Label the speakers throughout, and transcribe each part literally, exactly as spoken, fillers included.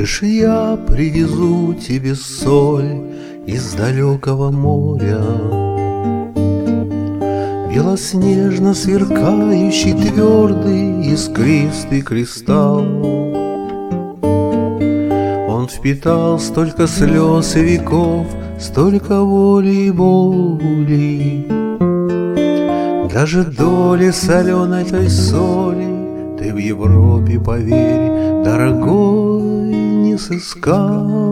Speaker 1: Хочешь, я привезу тебе соль из далекого моря, белоснежно сверкающий твердый искристый кристалл. Он впитал столько слез и веков, столько воли и боли. Даже доли соленой той соли ты в Европе, поверь, дорогой, не сыскал.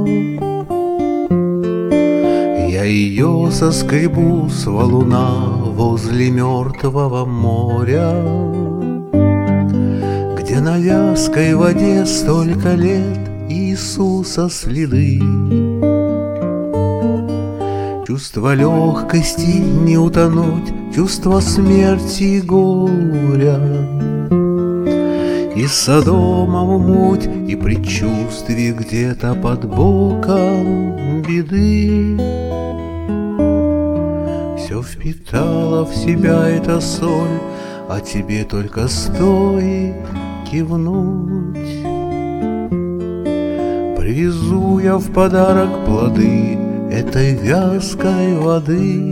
Speaker 1: Я ее соскребу с валуна возле мертвого моря, где на вязкой воде столько лет Иисуса следы. Чувство легкости не утонуть, чувство смерти и горя, и Содома муть, и предчувствие где-то под боком беды. Все впитала в себя эта соль, а тебе только стоит кивнуть. Привезу я в подарок плоды этой вязкой воды.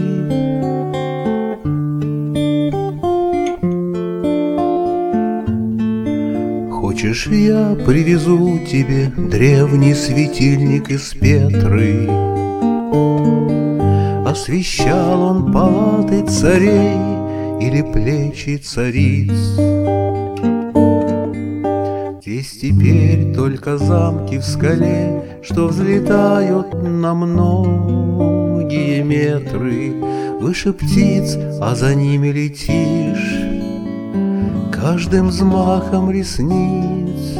Speaker 1: Хочешь, я привезу тебе древний светильник из Петры? Освещал он палаты царей или плечи цариц. Здесь теперь только замки в скале, что взлетают на многие метры выше птиц, а за ними летишь каждым взмахом ресниц.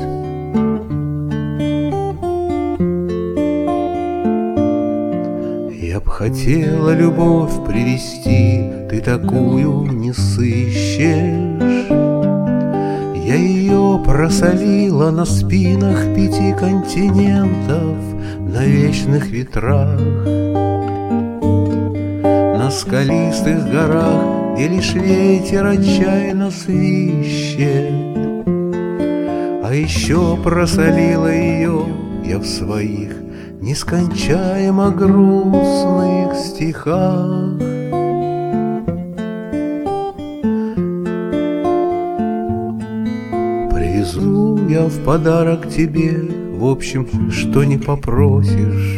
Speaker 1: Я б хотела любовь привести, ты такую не сыщешь. Я ее просолила на спинах пяти континентов, на вечных ветрах, на скалистых горах, где лишь ветер отчаянно свищет. А еще просолила ее я в своих нескончаемо грустных стихах. Привезу я в подарок тебе, в общем, что не попросишь.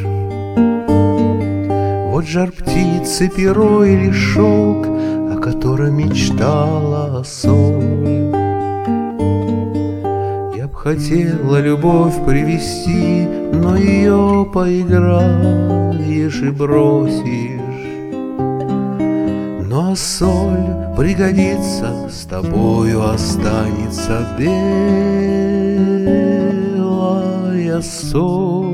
Speaker 1: Вот жар птицы, перо или шелк, о котором мечтала соль. Я б хотела любовь привести, но ее поиграешь и бросишь. Ну а соль пригодится, с тобою останется белая соль.